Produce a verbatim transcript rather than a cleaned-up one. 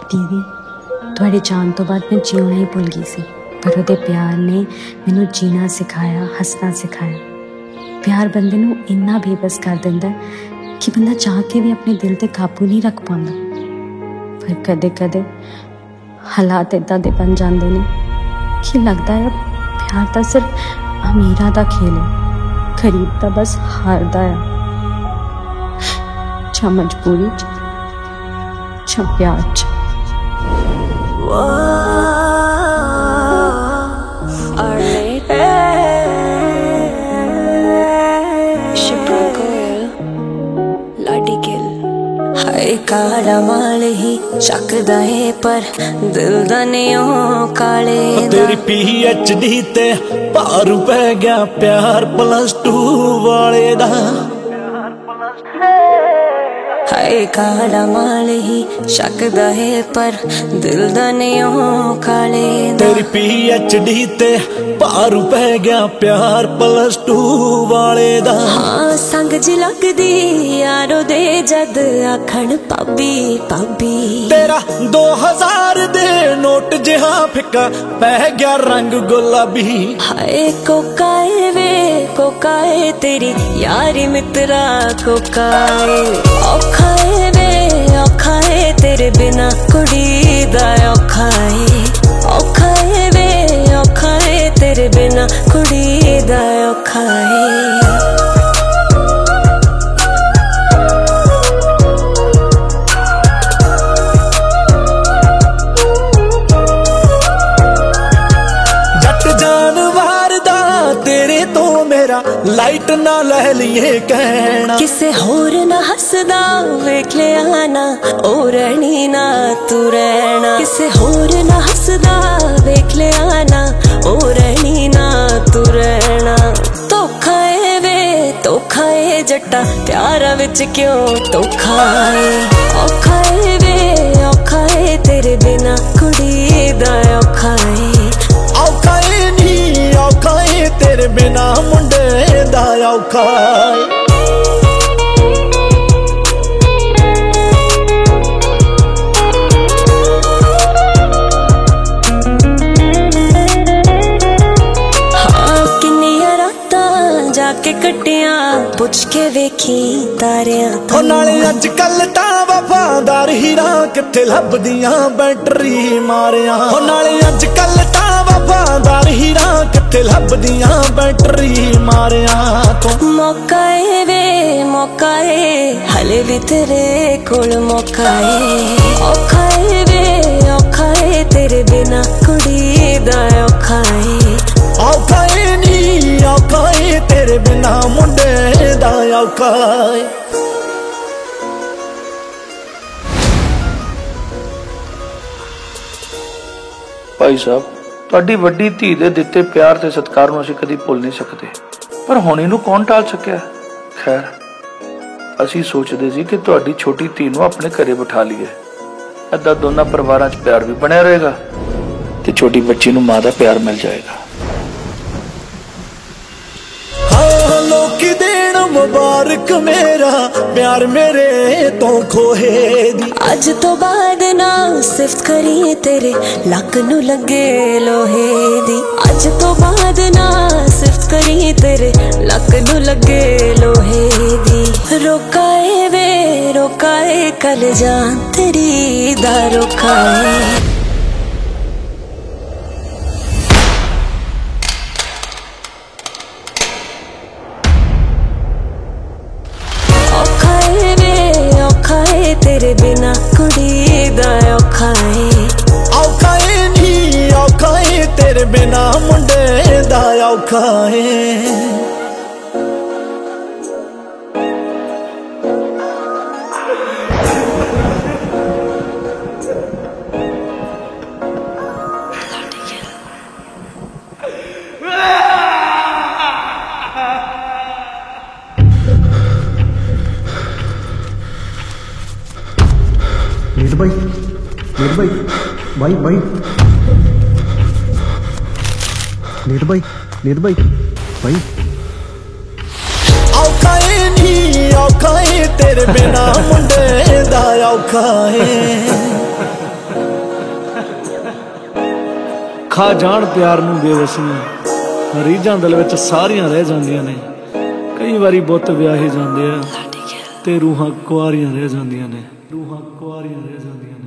दीदी तुहाडे जान तो बाद मैं जीना ही भुल गई सी, पर उहदे प्यार ने मैनू जीना सिखाया, हसना सिखाया। प्यार बंदे नू इन्ना बेबस कर दिंदा कि बंदा चाह के भी अपने दिल ते काबू नहीं रख पाता। पर कदे कदे हालात इदां दे बन जाते ने कि लगता है प्यार तो सिर्फ अमीरां दा खेल है, गरीब तो बस हारदा है। च मजबूरी च च प्यार च। काला माल ही शकदा है पर दिल दा नहीं काले तेरी पी एच डी ते भारू पै गया प्यार प्लस टू वाले दा। हाय काला माल ही शकदा है पर दिल दा नहीं काले तेरी पी एच डी ते भारू पै गया प्यार प्लस टू वाले दा। हाँ संग ज लगदी यारो दे जद आखण भाभी भाभी तेरा दो हजार दे नोट जिहा फिका पै गया रंग गुलाबी। हाय कोकाए वे कोकाए तेरी यारी मित्रा कोकाए औखाए वे औखाए तेरे बिना कुड़ी दा औखाए औखाए वे औखाए तेरे बिना कुड़ी दा औखाए। लाइट ना लै लिए कहना किसे होर ना हसदा वेख लिया ना ओ रहनी ना तू रहना किसे होर ना हसदा वेख लिया ना ओ रहनी ना तू रहना। धोखा है वे धोखा है जट्टा प्यारा विच क्यों धोखा है औखा है वे औखा है तेरे बिना कुड़ी दा औखा है औखा है नी औखा है तेरे बिना मुंडे दा औखा है। जाके कटिया पुछ के वेखी तारियां नाले अज कल तां वफादार हीरा किथे लभदियां बैटरी मारियां नाले अज कल तां वफादार हीरा किथे लभदियां बैटरी मारियां तो। मौका है वे मौका है हले भी तेरे कोल मौका है औखा है वे औखा है तेरे बिना कुड़ी दा औखा है औखा है नी औखा है तेरे बिना मुंडे दा औखा है। भाई साहब ਤੁਹਾਡੀ ਵੱਡੀ ਧੀ ਦੇ ਦਿੱਤੇ ਪਿਆਰ ਤੇ ਸਤਿਕਾਰ ਨੂੰ ਅਸੀਂ ਕਦੀ ਭੁੱਲ ਨਹੀਂ ਸਕਦੇ, ਪਰ ਹੁਣ ਇਹਨੂੰ ਕੌਣ ਟਾਲ ਸਕਿਆ। ਖੈਰ ਅਸੀਂ ਸੋਚਦੇ ਸੀ ਕਿ ਤੁਹਾਡੀ ਛੋਟੀ ਧੀ ਨੂੰ ਆਪਣੇ ਘਰੇ ਬਿਠਾ ਲਈਏ, ਏਦਾਂ ਦੋਨਾਂ ਪਰਿਵਾਰਾਂ 'ਚ ਪਿਆਰ ਵੀ ਬਣਿਆ ਰਹੇਗਾ ਤੇ ਛੋਟੀ ਬੱਚੀ ਨੂੰ ਮਾਂ ਦਾ ਪਿਆਰ ਮਿਲ ਜਾਏਗਾ। लोकी देन मुबारक मेरा प्यार मेरे तो खोहे दी। अज तो बाद ना सिफ्त करी तेरे लक नू लगे लोहे दी अज तो बाद ना सिफ्त करी तेरे लक नू लगे लोहे दी। रोकाए वे रोकाए कल जान तेरी दा रोकाए तेरे बिना कुड़ी दा औखा है औखा है नी औखा है तेरे बिना मुंडे दा औखा है। नीर भाई नीर भाई भाई भाई नीर भाई नीर भाई भाई औखा है नी औखा है तेरे बिना मुंडे दा औखा है। ਖਾ ਜਾਣ ਪਿਆਰ ਨੂੰ ਬੇਵਸੀਆਂ, ਰੀਝਾਂ ਦਿਲ ਵਿੱਚ ਸਾਰੀਆਂ ਰਹਿ ਜਾਂਦੀਆਂ ਨੇ। ਕਈ ਵਾਰੀ ਬੁੱਤ ਵਿਆਹੇ ਜਾਂਦੇ ਆ ਤੇ ਰੂਹਾਂ ਕੁਆਰੀਆਂ ਰਹਿ ਜਾਂਦੀਆਂ ਨੇ, ਰੂਹਾਂ ਕੁਆਰੀਆਂ ਰਹਿ ਜਾਂਦੀਆਂ ਨੇ।